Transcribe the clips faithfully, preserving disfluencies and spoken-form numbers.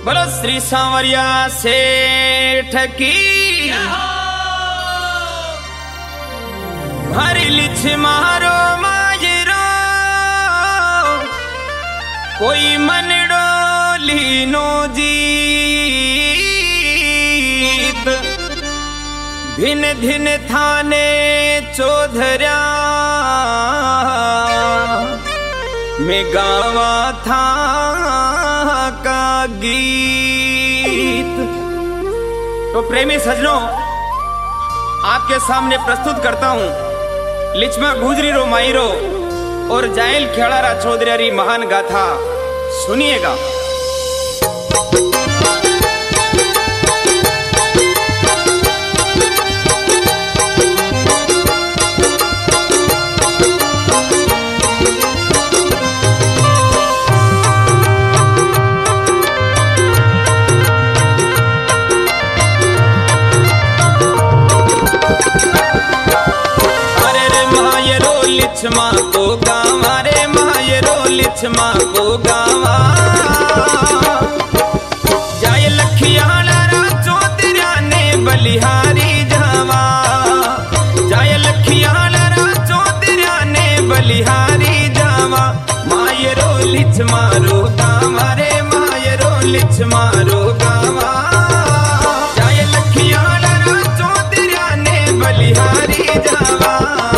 बोलो श्री सांवरिया सेठ की हरी लिछ मारो माजरो कोई मनडो लीनो जीत धिन धिन थाने चौधरा में गावा था का गीत। तो प्रेमी सजनों, आपके सामने प्रस्तुत करता हूं लिचमा गुजरी रो माईरो और जायल खेड़ारा चौधरी महान गाथा। सुनिएगा। लिछमा को गावा रे मायरो लिछमा को गावा जाय लखियाला रा चौधरा ने बलिहारी जावा जाय लखियाला रा चौधरा ने बलिहारी जावा मायरो लिछमा रो गावा रे मायरो लिछमा रो गावा जाय लखियाला रा चौधरा ने बलिहारी जावा।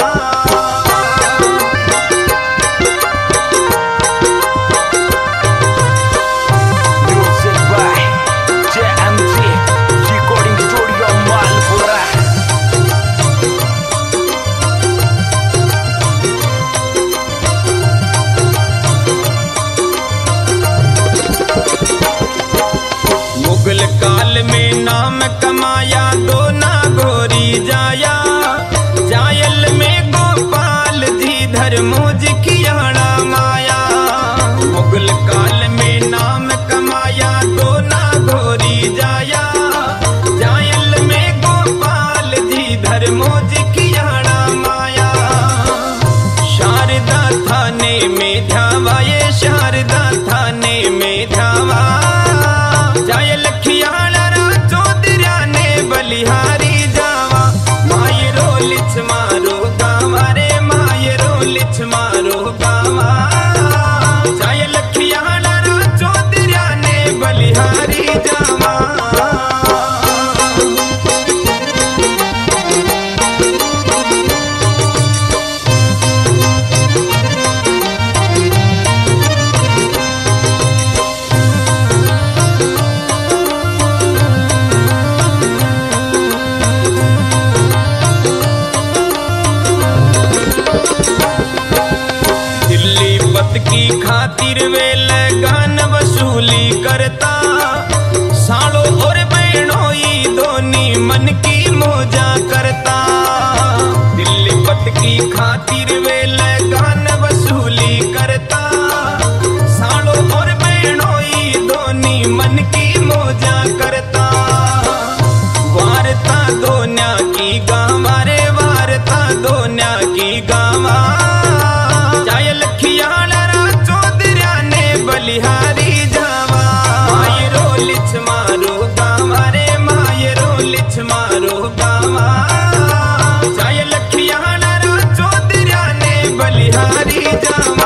काल में नाम कमाया दो ना गोरी जाया जायल में गोपाल जी धर्मोज कियाड़ा माया। मुगल काल में नाम कमाया दो ना गोरी जाया जायल में गोपाल जी धर्मोज कियाड़ा माया। शारदा थाने में धावा ये शारदा थाने में धावा जाय लखियाला रा चौधरा ने बलिहारी जावा मायरो लिछ मारो गावा रे मायरो लिछ मारो गावा जाय लखियाला रा चौधरा ने बलिहारी जावा। की खातिर वे लगान वसूली करता साड़ो और बहनोई दोनी मन की मोजा करता। दिल्ली पत की खातिर वे लगान वसूली करता साड़ो और बहनोई दोनी मन की मोजा करता। वारता दोन्या की गावा रे वारता दोन्या की गावा जाय लखियाला बलिहारी जावा मायरो लिछ मारो गावा रे मायरो लिछ मारो गावा जाय लखियाला रा चौधरा ने बलिहारी जावा।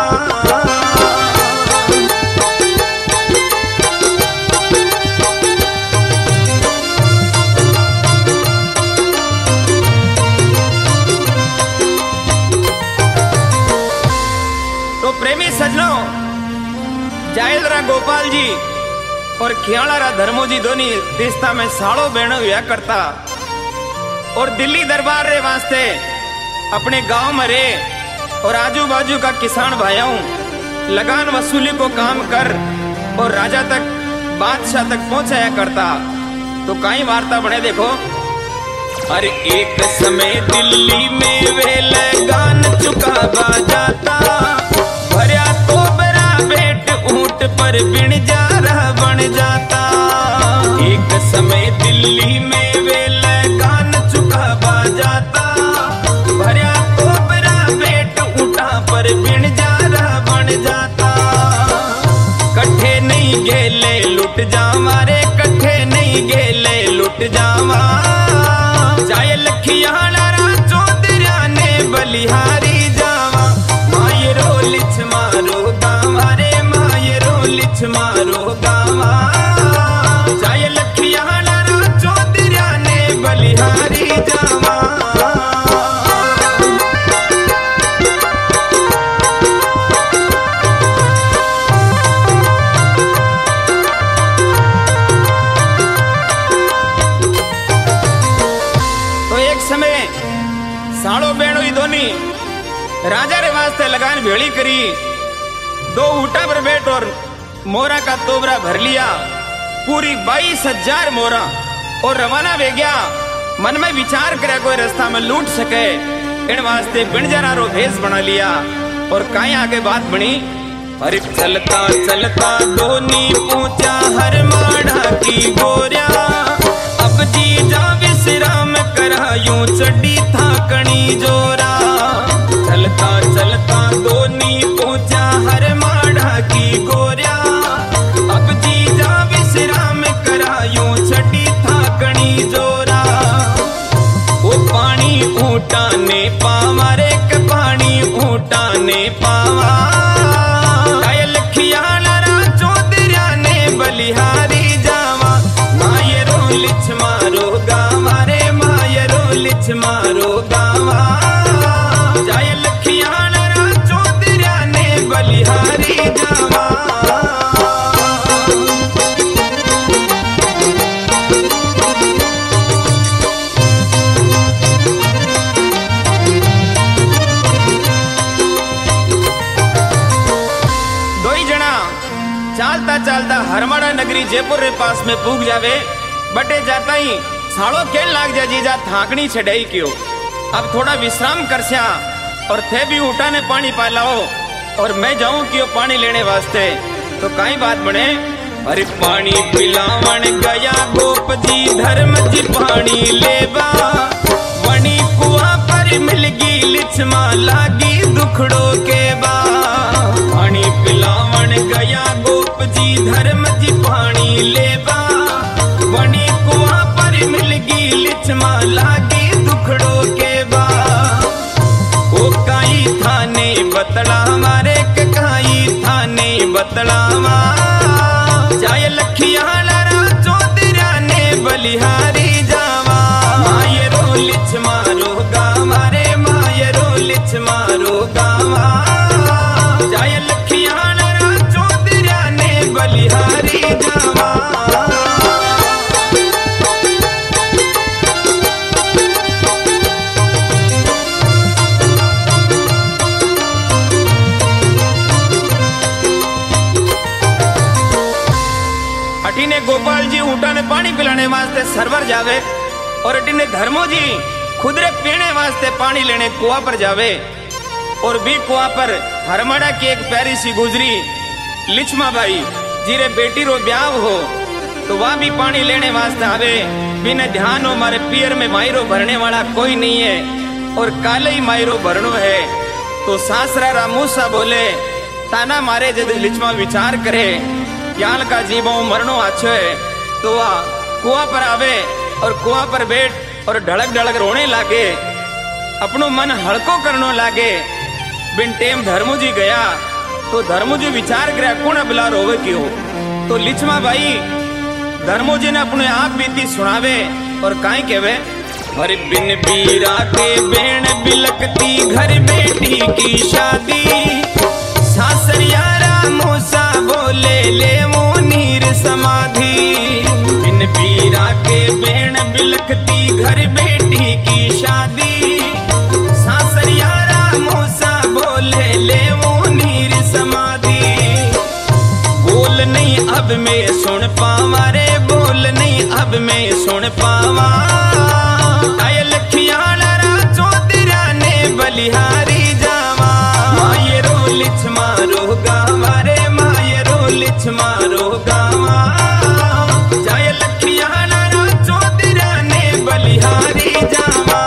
तो प्रेमी सजनों, जायलरा गोपाल जी और खियाड़ा धर्मोजी दोनी रिश्ता में साड़ो बहनो हुआ करता और दिल्ली दरबार रे वास्ते अपने गांव में रे और आजू बाजू का किसान भाइयों लगान वसूली को काम कर और राजा तक बादशाह तक पहुंचाया करता। तो कई वार्ता बने देखो। अरे एक समय दिल्ली में वे लगान चुकावा जाता भरिया तो बरा बेट ऊंट पर बिन जा रहा बन जाता। एक समय दिल्ली में वे लगान चुकावा जाता भरिया तो बरा बेट ऊंटा पर बिन जा रहा बन जाता। कट्ठे नहीं गेले लुट जा मारे कट्ठे नहीं गेले लुट जावा। जाय लखियाला रा चौधरा ने बलिहारी जावा। मायरो लिछ मारो गावा रे मायरो लिछ मारो गावा। जाय लखियाला रा चौधरा ने बलिहारी जावा। साड़ो बेणो दोनी राजा रे वास्ते लगान भेड़ी करी। दो ऊँटा पर बैठ और मोरा का तोबरा भर लिया, पूरी बाईस हजार मोरा, और रवाना वे गया। मन में विचार करे कोई रास्ता में लूट सके, इन वास्ते बिनजरा रो भेष बना लिया। और काई आगे बात बनी, अरे चलता चलता दोनी पहुंचा हर माढ़ा की गोरिया। अब जी जा विश्राम करा यूं चढ़ी थाकनी जोरा। चलता चलता दोनी पहुंचा हर माढ़ा की गोरिया। अब जी जा विश्राम करा यूं चढ़ी थाकनी जोरा। वो पानी ऊँटा ने पावा रे के पानी ऊँटा ने पावा। बलिहारी जावा। मायरो लिछ मारो गावा रे मायरो लिछ मारो गावा। जाय लखियाला रा चौधरा ने बलिहारी जावा। चालता चालता हरमाड़ा नगरी जयपुर रे पास में पूग जावे। बटे जाता ही साड़ो केल लाग जा जीजा थाकनी छड़ाई क्यों। अब थोड़ा विश्राम करस्या और थे भी ऊँटा ने पानी पालाओ और मैं जाऊं क्यों पानी लेने वास्ते। तो काई बात बने, अरे पानी पिलावन गया गोप जी धर्म जी पानी लेवा। वणी कुआ पर मिलगी लिछमा लागी दुखड़ो के बा। पानी पिलावन गया गोप जी धर्म जी पानी लेवा। वणी कुआ पर मिलगी लिछमा लागी दुखड़ो के बा। ओ काई थाने बतला मारे के काई थाने बतलावा। जाय लखियाला रा चौधरा ने बलिहारी जावा। मायरो लिछ मारो गावा रे मायरो लिछ मारो गावा। जाय लखियाला रा चौधरा ने बलिहारी जावा। अटीने गोपाल जी ऊँटा ने पानी पिलाने वास्ते सरवर जावे और अटीने धर्मो जी खुदरे पीने वास्ते पानी लेने कुआ पर जावे। और भी कुआ पर हरमाड़ा की एक प्यारी सी गुजरी लिछमा बाई जीरे बेटी रो ब्याह हो तो वह भी पानी लेने वास्ते आवे। बिना ध्यान हो मारे पियर में मायरो भरने वाला कोई नहीं है और काले ही मायरो भरनो है। तो सासरा रामूसा बोले ताना मारे जब लिछमा विचार करे याल का जीवो मरनो अच्छो है। तो वह कुआ पर आवे और कुआ पर बैठ और ढड़क ढड़क रोने लागे, अपनो मन हल्को करनो लागे। बिन टेम धर्मू जी गया तो धर्मू जी विचार करे कौन बिला रोवे क्यों। तो लिछमा भाई धर्मू जी ने अपने आप बीती सुनावे और काई कहवे, हर बिन बीरा के बेण बिलकती घर बेटी की शादी। सासरिया रामूसा बोले ले वो नीर समाधि। बिन बीरा के बेण बिलकती घर बेटी की शादी। सासरिया रामूसा बोले ले वो नीर समाधि। बोल नहीं अब मैं सुन पावा रे बोल नहीं अब मैं सुन पावा। आय लखियाला रा चौधरा ने बलिहारी जावा। मायरो लिछ मारो गावा रे मायरो लिछ मारो गावा। जाय लखियाला रा चौधरा ने बलिहारी जावा।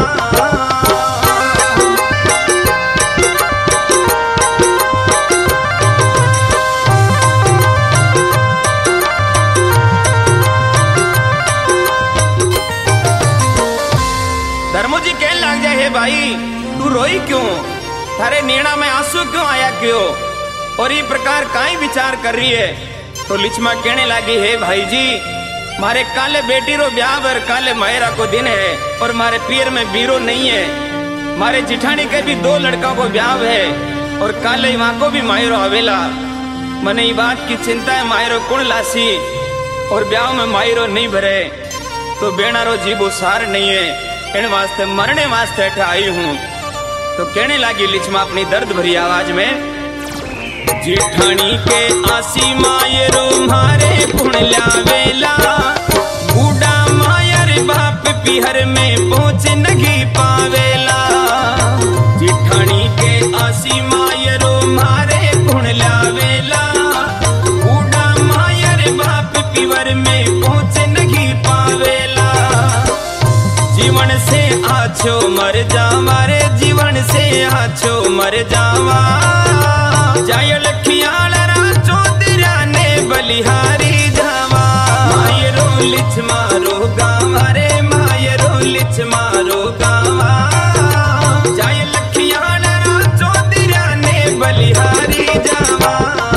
नीणा में आंसू क्यों आया क्यों, और ये प्रकार काई विचार कर रही है। तो लिचमा कहने लगी, हे भाई जी, मारे काले बेटी रो ब्याह और काले मायरा को दिन है, और मारे पीर में बीरो नहीं है। मारे जिठानी के भी दो लड़का को ब्याह है, और काले वहां को भी मायरो आवेला। मने ये बात की चिंता है, मायरो कुण लासी, और ब्याह में मायरो नहीं भरे तो बेणारो जीबो सार नहीं है, इन वास्ते मरने वास्ते अठे आई हूं। तो कहने लगी लिचमा अपनी दर्द भरी आवाज में, जिठानी के आसी मायरो मारे कुण लावेला, बूढ़ा मायर बाप पिहर में पहुंच नहीं पावेला। जिठानी के आसी मायरो मारे कुण लावेला, बूढ़ा मायर बाप पिहर में पहुंच नहीं पावेला। जीवन से आछो मर जावा रे, जीवन से आछो मर जावा, जाय लखियाला चौधरा ने बलिहारी जावा। मायरो लिच मारो गावा रे, मायरो लिच मारो गावा, जाय लखियाला चौधरा ने बलिहारी जावा।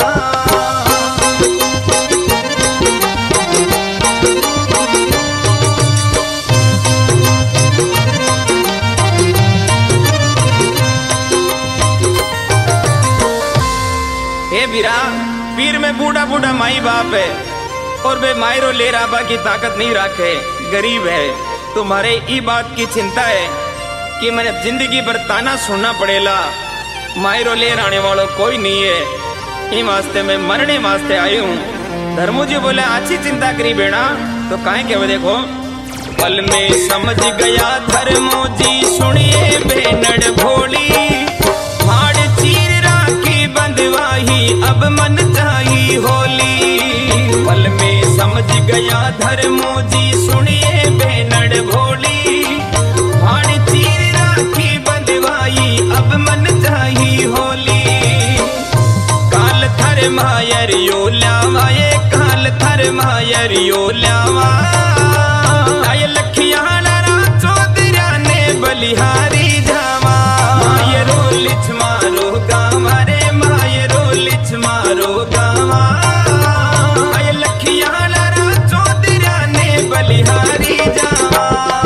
बीरा पीर में बूढ़ा बूढ़ा माई बाप है, और वे मायरो ले राबा की ताकत नहीं रखे, गरीब है। तुम्हारे ई बात की चिंता है कि मैंने जिंदगी भर ताना सुनना पड़ेगा, मायरो ले आने वालों कोई नहीं है, इन वास्ते मैं मरने वास्ते आई हूँ। धर्मो जी बोले, अच्छी चिंता करी बेड़ा, तो काहे के वो देखो, पल में समझ गया धर्मो जी, सुनिए बेनड़ भोली, हाड़ चीर राखी बंधवाही अब मन चाही होली। पल में समझ गया धर्मो जी, सुनिए बेनड़ भोली, हाड़ चीर राखी बंधवाही अब मन चाही होली। काल थर मायर यो ल्यावा, ये काल थर मायर यो ल्यावा, आय लखियाला चौधरा ने बलिहारी जावा। मायरो लिच मारो गावा रे, मायरो लिच मारो गावा, आय लखियाला चौधरा ने बलिहारी जावा।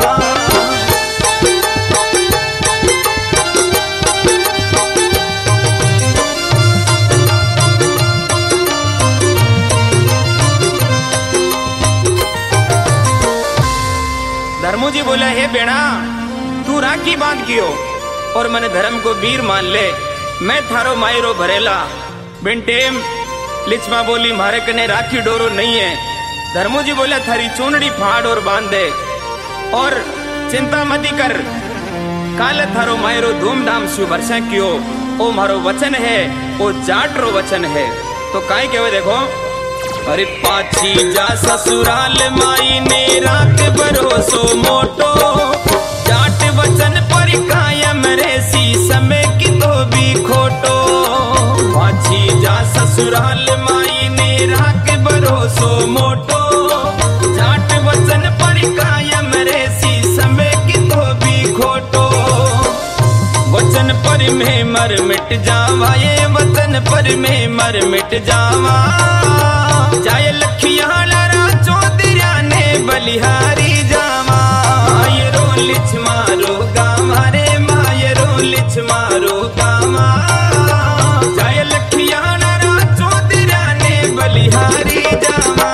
धर्मो जी बोला, हे बेड़ा, तू राखी बांध कियो और मैंने धर्म को वीर मान ले, मैं थारो मायरो भरेला। बिन टेम लिचमा बोली, मारे कने राखी डोरो नहीं है। धर्मो जी बोला, थारी चूनड़ी फाड़ और बांध दे, और चिंता मती कर, काले थारो मायरो धूमधाम से वर्षा कियो, ओ मारो वचन है, ओ जाट रो वचन है। तो काहे के देखो, अरे पाछी जा ससुराल माई ने रात भरोसो मोटो, जाट वचन पर कायम रेसी समय की तो भी खोटो। पाछी जा ससुराल माई ने रात भरोसो मोटो, जाट वचन पर कायम रेसी समय की तो भी खोटो। वचन पर में मर मिट जावा, ये वचन पर में मर मिट जावा, जाय लखियाला चौधरा ने बलिहारी जावा। मायरो लिच मारो गावा रे, मायरो लिच मारो गावा, जाय लखियाला चौधरा ने बलिहारी जावा।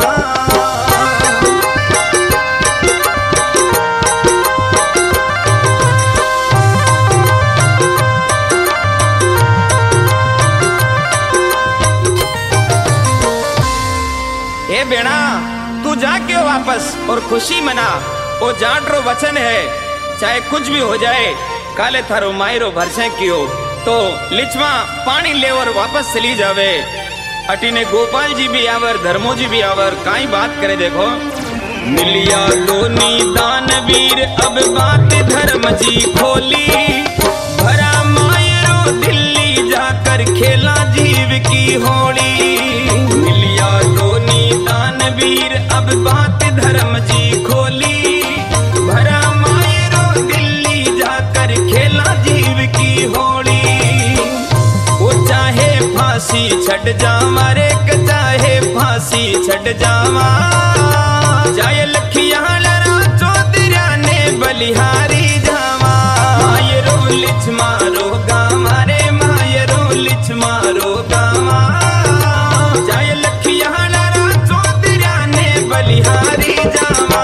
बेड़ा, तू जाके वापस और खुशी मना, ओ जाटरो वचन है, चाहे कुछ भी हो जाए, काले थारो मायरो भरसे कियो। तो लिचमा पानी ले और वापस चली जावे। अटीने गोपाल जी भी आवर, धर्मो जी भी आवर, काई बात करे देखो। मिलिया दोनी दानवीर अब बात धर्म जी खोली, भरा मायरो दिल्ली जाकर खेला जीव की होली। मिलिया दोनी दानवीर अब बात धर्म जी खोली, भरा मायरो दिल्ली जाकर खेला जीव की होली। फांसी छड़ जावा रे चाहे फांसी छड़ जावा। जाय लखिया लरा चौधरा ने बलिहारी जावा। मायरो लिछ मारो गावा रे मायरो लिछ मारो गावा। जाय लखिया लरा चौधरा ने बलिहारी जावा।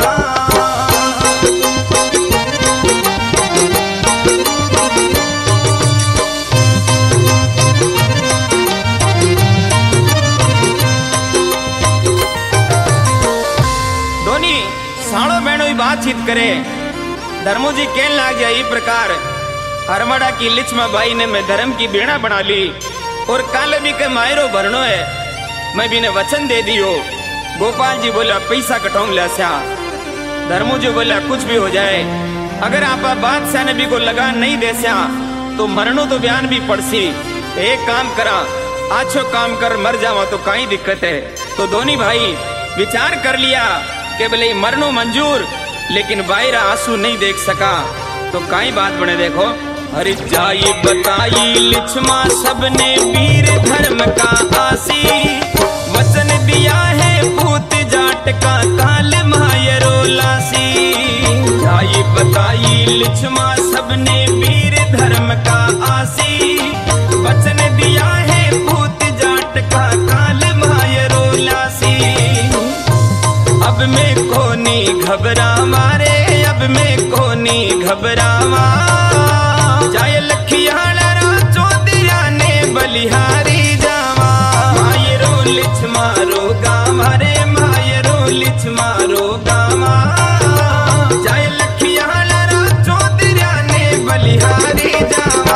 साड़ो बहनों बातचीत करे। धर्मो जी कहने लग जाए ई प्रकार हरमड़ा की लिचमा भाई ने मैं धर्म की बीणा बना ली और काले भी के मायरो भरनो है मैं भी ने वचन दे दियो। गोपाल जी बोला पैसा कटाऊं लिया। धर्मो जी बोला कुछ भी हो जाए अगर आप बादशाह ने भी को लगा नहीं दे तो मरनो तो बयान भी पड़सी। एक काम करा आछो काम कर मर जावा तो कई दिक्कत है। तो दोनों भाई विचार कर लिया के भले मरनो मंजूर लेकिन बाहर आंसू नहीं देख सका। तो काई बात बने देखो। हरि जाई बताई लिछमा सबने वीर धर्म का आसी। वचन दिया है पूत जाट का काल मायरो लासी। जाई बताई लिछमा सबने वीर धर्म का आसी। वचन दिया है पूत जाट का काल मायरो लासी। अब मैं कोनी घबरा मारे अब मैं कोनी घबरावा। जाय लखिया लरा चौधरा ने बलिहारी जावा। मायरो लिछ मारो गावा रे मायरो लिछ मारो गावा। जाय लखिया लरा चौधरा ने बलिहारी जावा।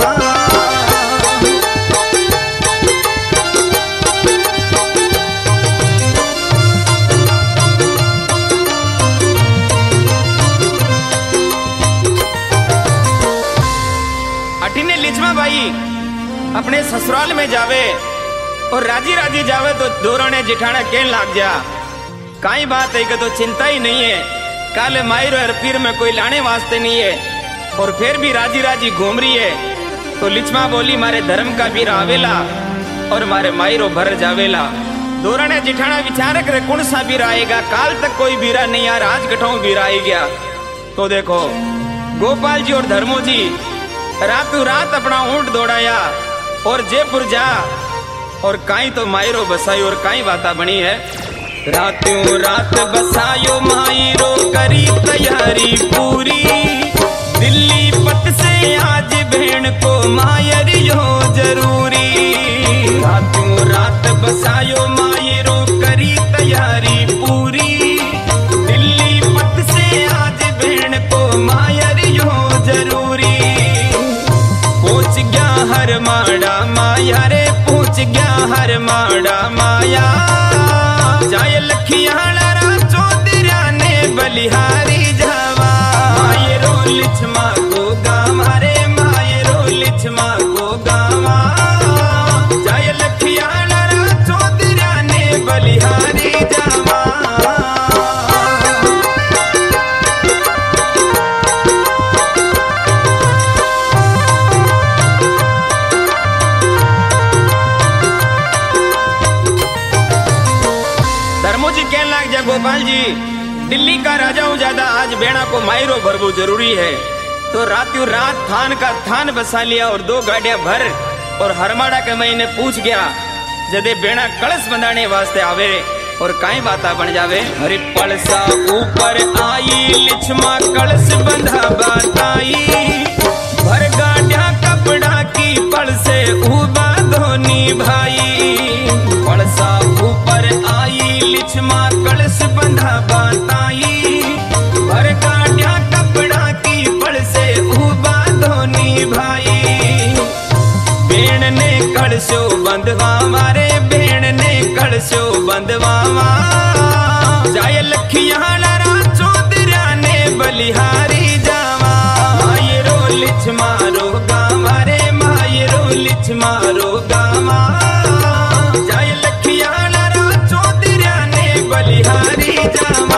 भाई अपने ससुराल में जावे और राजी राजी जावे तो दोराने जिठाने कहने लग जा काई बात है कि तो चिंता ही नहीं है। काले मायरो और पीर में कोई लाने वास्ते नहीं है और फिर भी राजी राजी घूम रही है। तो लिचमा बोली मारे धर्म का बीर आवेला और मारे मायरो भर जावेला। दोराने जिठाना विचारक रे कौन सा बीर आएगा। काल तक कोई बीरा नहीं यार आज कठाऊ बीर आ गया। तो देखो गोपाल जी और धर्मो जी रातों रात अपना ऊंट दौड़ाया और जयपुर जा और काई तो मायरो बसाई और काई बाता बनी है। रातों रात बसायो मायरो करी तैयारी पूरी। दिल्ली पत से आज बहन को मायरियो जरूरी। रातों रात बसायो मायरो करी तैयारी पूरी। दिल्ली पत से आज बहन को मायरियो जरूरी। पूछ गया हर माड़ा माया रे पूछ गया हर माड़ा माया। जाय लखिया लरा चौधरा ने बलिहारी जावा। मायरो लिछमा को गावा रे मायरो लिछमा को गावा। जाय लखिया लरा चौधरा ने बलिहारी जावा। गोपाल जी दिल्ली का राजा हूँ ज्यादा आज बेड़ा को मायरो भरबो जरूरी है। तो रातों रात थान का थान बसा लिया और दो गाड़ियां भर और हरमाड़ा के महीने पूछ गया जदे बेड़ा कलश बंधाने वास्ते आवे और काई बाता बन जावे। हरे पलसा ऊपर आई लिछमा कलश बंधा बताई। भर गाड़िया कपड़ा की पल से उबा धोनी भाई। पलसा ऊपर आई लिछमा कलश बंधा बताई। भर गाड़िया कपड़ा की पल से उबा धोनी भाई। बेण ने कलशो बंधवा मारे बेण ने कलशो बंधवावा। जाय लखिया लरा चौधरा ने बलिहारी जावा। मायरो लिछ मारो गावा रे मायरो लिछ मारो गावा। जाय लखिया लरा चौधरा ने बलिहारी जावा।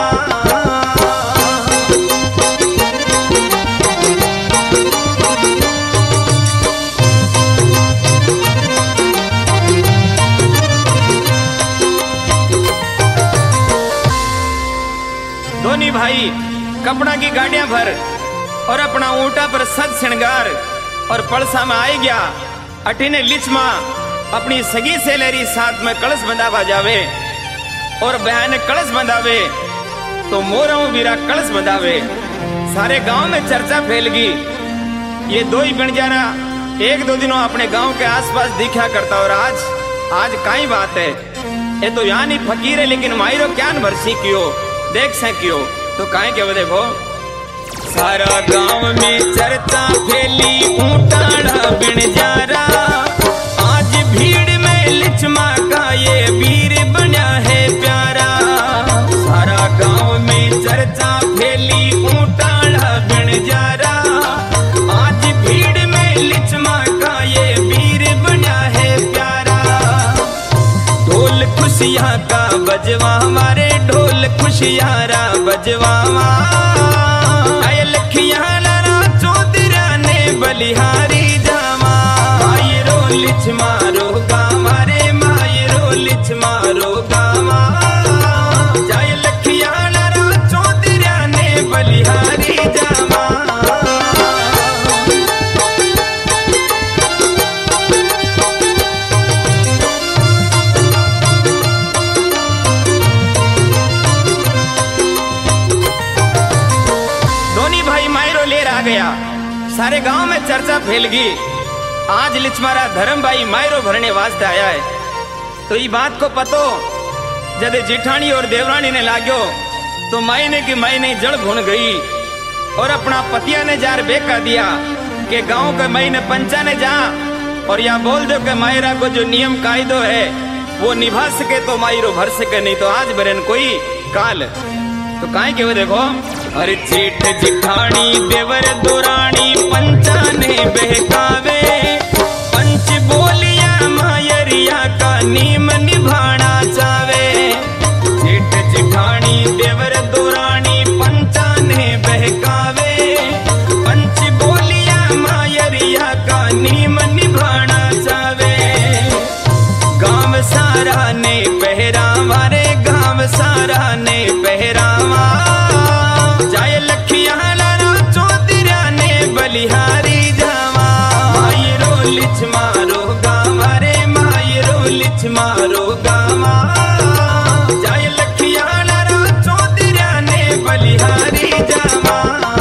कपड़ा की गाड़ियां भर और अपना ऊंटा पर सज श्रृंगार और पलसा में आई गया। अठीने लिचमा अपनी सगी सेलेरी साथ में कलश बंधावा जावे और बहन कलश बंधावे तो मोरा वीरा कलश बंधावे। सारे गांव में चर्चा फैल गई। ये दो ही बंजारा एक दो दिनों अपने गांव के आसपास दिखा करता और आज आज काई बात है। ये तो यहाँ नहीं फकीर है लेकिन मायरो क्या भरसी क्यों देख से क्यों तो काहे के वो देखो। सारा गांव में चर्चा फैली ऊंटाड़ा बिनजारा आज भीड़ में लिचमा का ये वीर बना है प्यारा। सारा गांव में चर्चा फैली ऊंटाड़ा बिनजारा आज भीड़ में लिचमा का ये वीर बना है प्यारा। ढोल खुशियां का बजवा हमारे ढोल खुशियारा बजवावा बलिहारी जावा मायरो लिच मारो गावा रे मायरो लिच मारो गावा जाय लखियाला रा चौधरा ने बलिहारी जावा। दोनों भाई मायरो लेर आ गया। सारे गांव में चर्चा फैल गई। आज लिचमारा धर्म भाई मायरो भरने वास्ते आया है। तो ये बात को पतो जब जिठानी और देवरानी ने लागो तो मायने की मायने जड़ भुन गई और अपना पतिया ने जार बेका दिया कि गांव के मायने पंचा ने जा और या बोल दो कि मायरा को जो नियम कायदो है वो निभा सके तो मायरो भर सके नहीं तो आज भरन कोई काल। तो काहे के वो देखो अरे जेठ जिठानी देवर दुरानी पंचा ने बहकावे पंच बोलिया मायरिया का नीम निभाना चावे। जेठ जिठानी देवर दुरानी पंचा ने बहकावे पंच बोलिया मायरिया का नीम निभाना चावे। गांव सारा ने पहरावा रे गांव सारा ने पहरावा जाय लखियाला रा चौधरा ने बलिहारी जावा मायरो लिच मारो गावा रे मायरो लिच मारो गावा जाय लखियाला रा चौधरा ने बलिहारी जावा।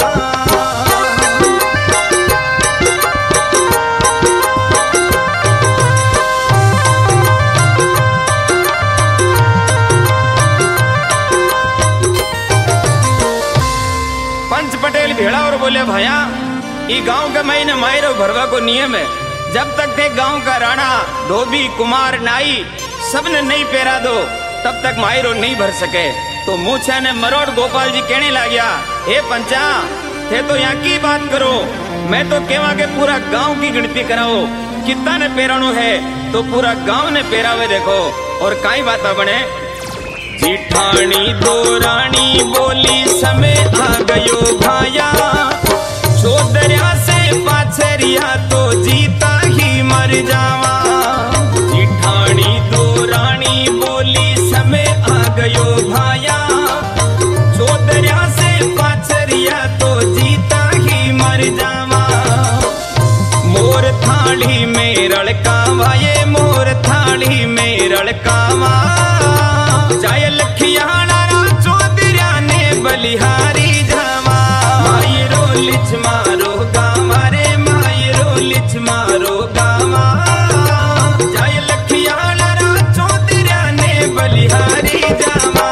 पटेल भेड़ा और बोले भैया ये गांव के महीने मायरो भरवा को नियम है। जब तक थे गांव का राणा धोबी कुमार नाई सबने नहीं पेरा दो तब तक मायरो नहीं भर सके। तो मूछा ने मरोड़ गोपाल जी कहने लगा हे पंचा थे तो यहाँ की बात करो मैं तो केवा के पूरा गांव की गिनती कराओ कितना ने पेरानो है तो पूरा गांव ने पेरावे देखो। और काई बात बने जिठानी दो रानी बोली समय आ गयो भाया चौधरा से पाछरिया तो जीता ही मर जावा। जिठानी दो रानी बोली समय आ गयो भाया चौधरा से पाछरिया तो जीता ही मर जावा। मोर थाली में रड़कावा ये मोर थाली में रड़कावा जाय लखियाला रा चौधरा ने बलिहारी जावा मायरो लिच मारो गावा रे मायरो लिच मारो गावा जाय लखियाला रा चौधरा ने बलिहारी जावा।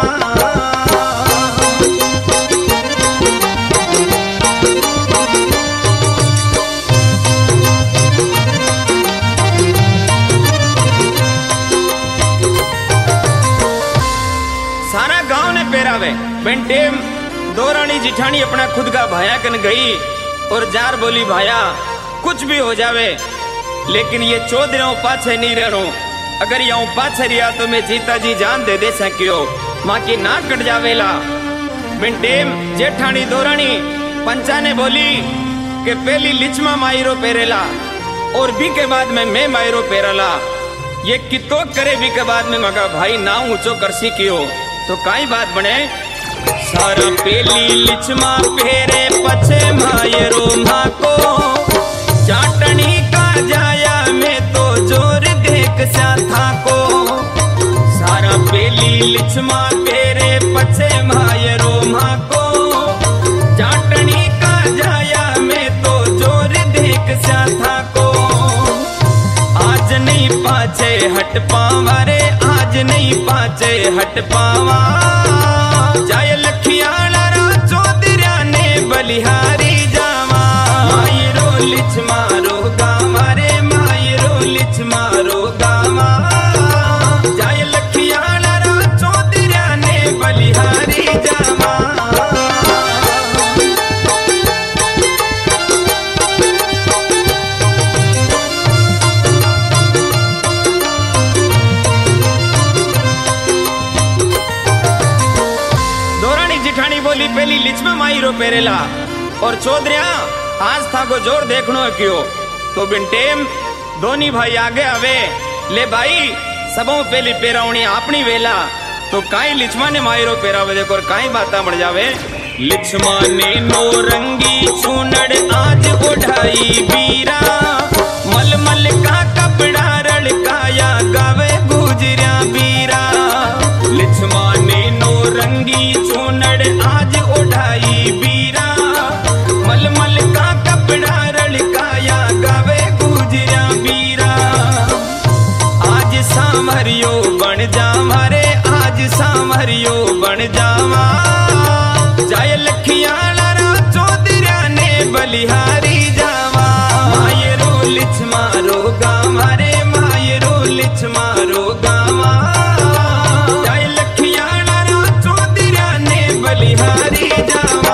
सारा गांव ने पेरावे बेंटेम दो रानी जिठानी अपना खुद का भाया कन गई और जार बोली भाया कुछ भी हो जावे लेकिन ये चौधरा पाछे नहीं रहनो। अगर यहाँ पाछे रिया तो मैं जीता जी जान दे दे सकियो माँ की नाक कट जावेला। बेंटेम जेठानी दो रानी पंचा ने बोली कि पहली लिचमा मायरो पेरेला और भी के बाद में मैं मायरो पेरला ये कितो करे भी के बाद में मगा भाई ना ऊंचो कर सीखियो। तो काई बात बने सारा पेली लिचमा फेरे पछे मायरो माँ को चाटनी का जाया में तो जोर देख सा था को सारा पेली लिचमा फेरे पछे मायरो माँ को चाटनी का जाया में तो जोर देख सा था को आज नहीं पाचे हट पावा रे आज नहीं पाचे हट पावा जाय लखियाला रा चौधरी ने बलिहारी जावा मायरो लिच मारो गावा रे मायरो लिच मारो गावा जाय लखियाला रा चौधरी ने बलिहारी जावा। बोली पहली लिचमा मायरो पेरेला और चौधरिया आज था को जोर देखनो क्यों तो बिन टेम दोनी भाई आगे आवे ले भाई सबों पहली पेरावणी अपनी वेला तो काई लिचमा ने मायरो पेरावे देखो और काई बाता बढ़ जावे लिचमा ने नो रंगी चूनड़ आज उठाई बीरा मलमल का कपड़ा रड़काया गावे गुजरिया बीरा लिचमा ने नो रंगी चूनड़ आज उठाई बीरा मलमल का कपड़ा रड़काया गावे गुजरिया बीरा आज सामरियो बन जावा रे आज सामरियो बन जावा जाय लखियाला रा चौधरी ने बलिहारी जावा मायरो लिच मारो गावा रे मायरो लिच मारो गावा जाय लखियाला रा चौधरी ने बलिहारी जावा।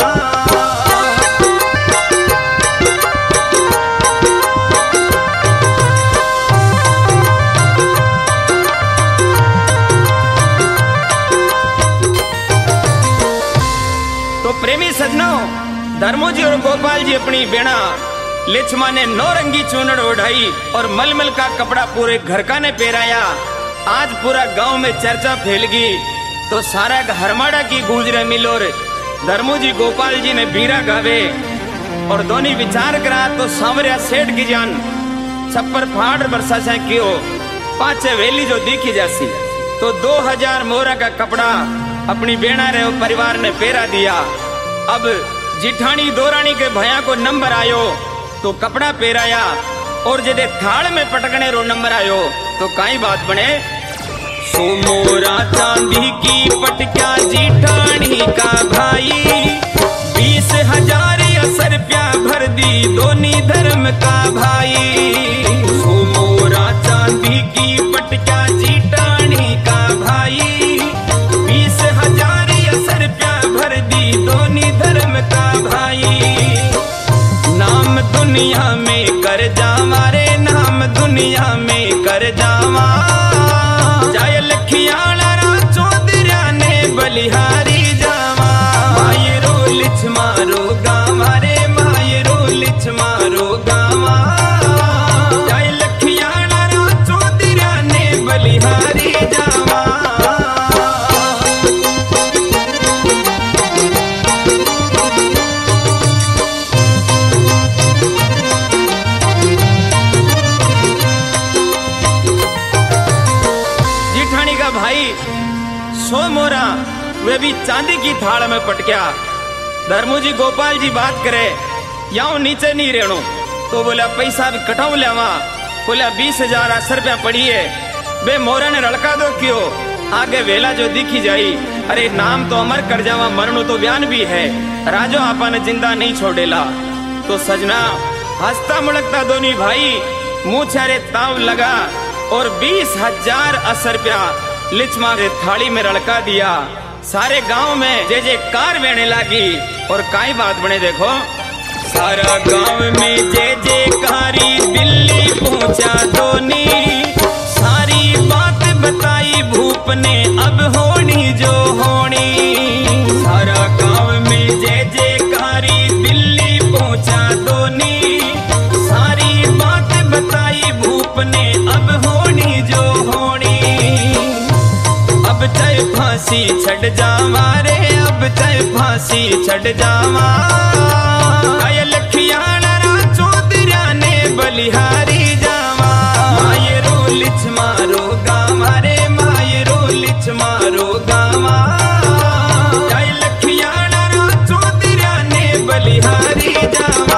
तो प्रेमी सजनों धर्मो जी और गोपाल जी अपनी बेड़ा लिचमा ने नौरंगी चूनड़ ओढ़ाई और मलमल का कपड़ा पूरे घर का ने पहराया। आज पूरा गांव में चर्चा फैल गई तो सारा हरमाड़ा की गूंजरे मिलोर धर्मो जी गोपाल जी ने बीरा गावे और दोनों विचार करा तो सांवरिया सेठ की जान छप्पर फाड़ बरसा से क्यों पाचे वेली जो दिखी जासी तो दो हजार मोरा का कपड़ा अपनी बेड़ा रे परिवार ने पहरा दिया। अब जिठानी दोरानी के भैया को नंबर आयो तो कपड़ा पहराया और जदे थाल में पटकने रो नंबर आयो तो काई बात बने सो मोरा चांदी की पटक्या जिठानी का भाई बीस हजार असर प्या भर दी दोनी धर्म का भाई सो मोरा चांदी की पटक्या जिठानी का भाई बीस हजार असर प्या भर दी दोनी धर्म का भाई नाम दुनिया में कर जावा रे नाम दुनिया में कर जावा जाय लखियाला रा चौधरी ने बलिहारी जावा मायरो लिच मारो गावा रे मायरो लिच मारो गावा जाय लखियाला रा चौधरी ने बलिहारी जावा। भाई सो मोरा वे भी चांदी की थाल में पटक्या धर्मो जी गोपाल जी बात करे याओ नीचे नहीं रहनो तो बोला पैसा भी कटाऊ लेवा बोला बीस हजार अस्सी रुपया पड़ी है बे मोरा ने लड़का दो क्यों आगे वेला जो दिखी जाई अरे नाम तो अमर कर जावा मरणो तो बयान भी है राजो आपा ने जिंदा नहीं छोड़ेला तो सजना हंसता मुड़कता दोनों भाई मुंह चारे ताव लगा और बीस हजार अस्सी रुपया लिचमा के थाली में रड़का दिया। सारे गांव में जे जे कार बहने लगी और काई बात बने देखो सारा गांव में जे जे कारी दिल्ली पहुंचा धोनी सारी बात बताई भूप ने अब होनी जो होनी सारा गांव में जे जे कारी दिल्ली पहुंचा धोनी सारी बात बताई भूप ने अब होनी जो होनी अब चाहे फांसी छड़ जावा रे अब तय फांसी छड़ जावा। आय लखियाना रा चौधरा ने बलिहारी जावा। मायरो लिच मारो गावा रे मायरो लिच मारो गावा। आय लखियाना रा चौधरा ने बलिहारी जावा।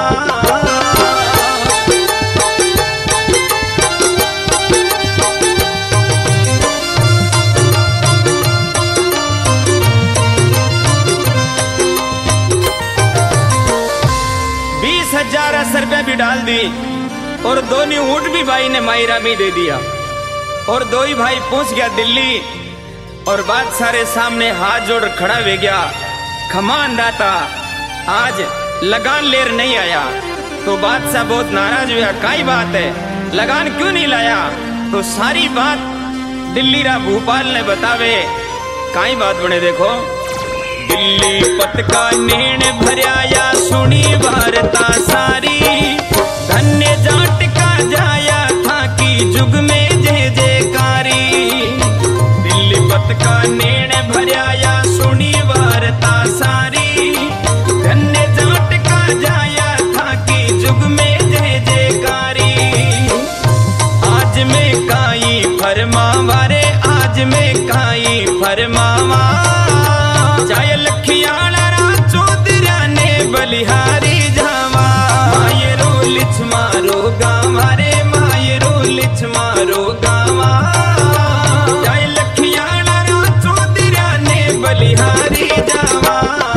हजार अस्सी रुपया भी डाल दी और दोनों ऊंट भी भाई ने मायरा में दे दिया और दो ही भाई पहुंच गया दिल्ली और बादशाह रे सामने हाथ जोड़ खड़ा हो गया। खमान दाता आज लगान लेर नहीं आया तो बादशाह बहुत नाराज हुआ। काई बात है लगान क्यों नहीं लाया? तो सारी बात दिल्ली रा भूपाल ने बतावे। काई बात बने देखो। दिल्ली पत का नेण भरया सुनी वार्ता सारी। धन्य जाट का जाया था कि जुग में जय जयकारी। दिल्ली पत का नेण भरया सुनी वार्ता सारी। धन्य जाट का जाया था कि जुग में जय जयकारी। आज में काई फरमावा रे आज में काई फरमावा। जाय लखियाना रा चौधरा ने बलिहारी जावा। मायरो लिच मारो गावा रे मायरो लिच मारो गावा। जाय लखियाना रा चौधरा ने बलिहारी जावा।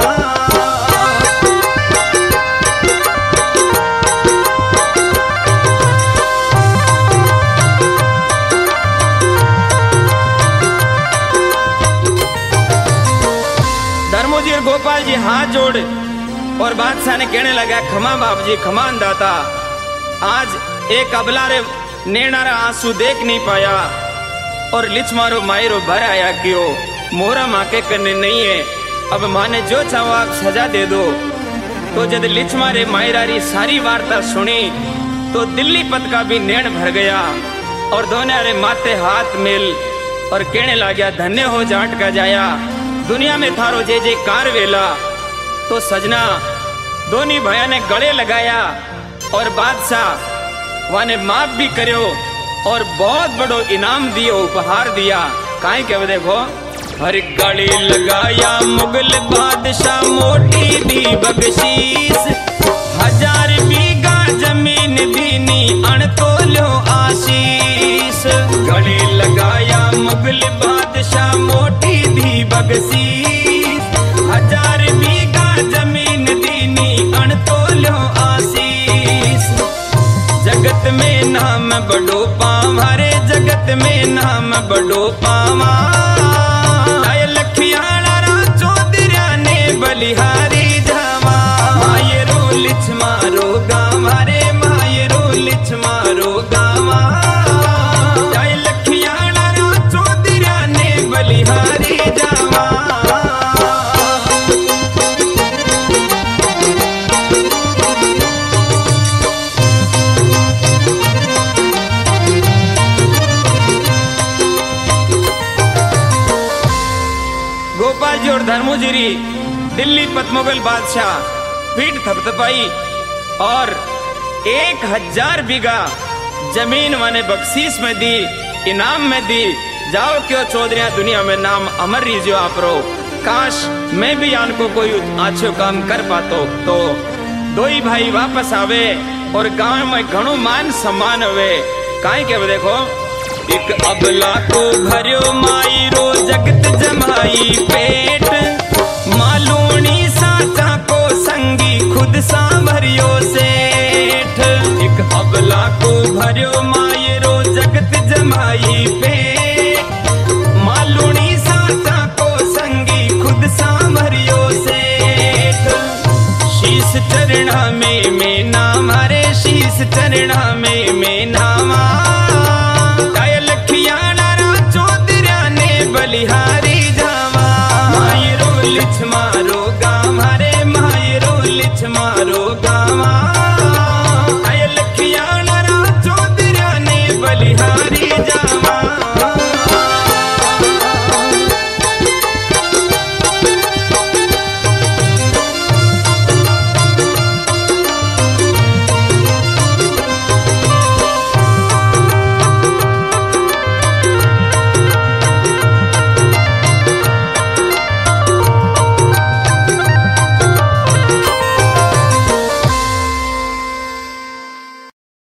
धर्मोजी और गोपाल जी हाथ जोड़ और बादशाह ने कहने लगा खमा बाप जी खमान दाता। आज एक अबला रे नेणारा आंसू देख नहीं पाया और लिच मारो मायरो भर आया क्यों। मोरा माँ के करने नहीं है अब माँ ने जो चाहो आप सजा दे दो। तो जब लिच मारे मायरारी सारी वार्ता सुनी तो दिल्ली पत का भी नेण भर गया और दोनों रे माथे हाथ मिल और कहने लगा धन्य हो जाट का जाया। दुनिया में थारो जे जे कार वेला। तो सजना दोनों भाया ने गले लगाया और बादशाह वाने माफ भी करो और बहुत बड़ो इनाम दियो उपहार दिया। काहे के देखो हर गले लगाया मुगल बादशाह मोटी दी बख्शीश। हजार बीघा जमीन दीनी अणतोलो आशीष। गले लगाया मुगल बादशाह मोटी दी बख्शीश। हजार बीघा जमीन दीनी अणतोलो आशीष। जगत में नाम बड़ो पावा रे जगत में नाम बड़ो पावा। आय लखियाना रा चौधरा ने बलिहारी जावा। मायरो लिच मारो गावा रे मायरो लिच मारो गावा। आय लखियाना रा चौधरा ने बलिहारी जावा। गोपाल जी और धर्मोजीरी दिल्ली पतमुगल बादशाह पीठ थपथपाई और एक हजार बीघा जमीन माने बख्शीश में दी इनाम में दी। जाओ क्यों चौधरी दुनिया में नाम अमर रीजियो आप रो। काश मैं भी आन को कोई अच्छो काम कर पातो। तो दो ही भाई वापस आवे और गांव में घणो मान सम्मान हुए। काहे के देखो एक अबला को भरियो मायरो जगत जमाई पेट। मालूनी साचा को संगी खुद सांभरियो सेठ। एक अबला को भरियो मायरो जगत जमाई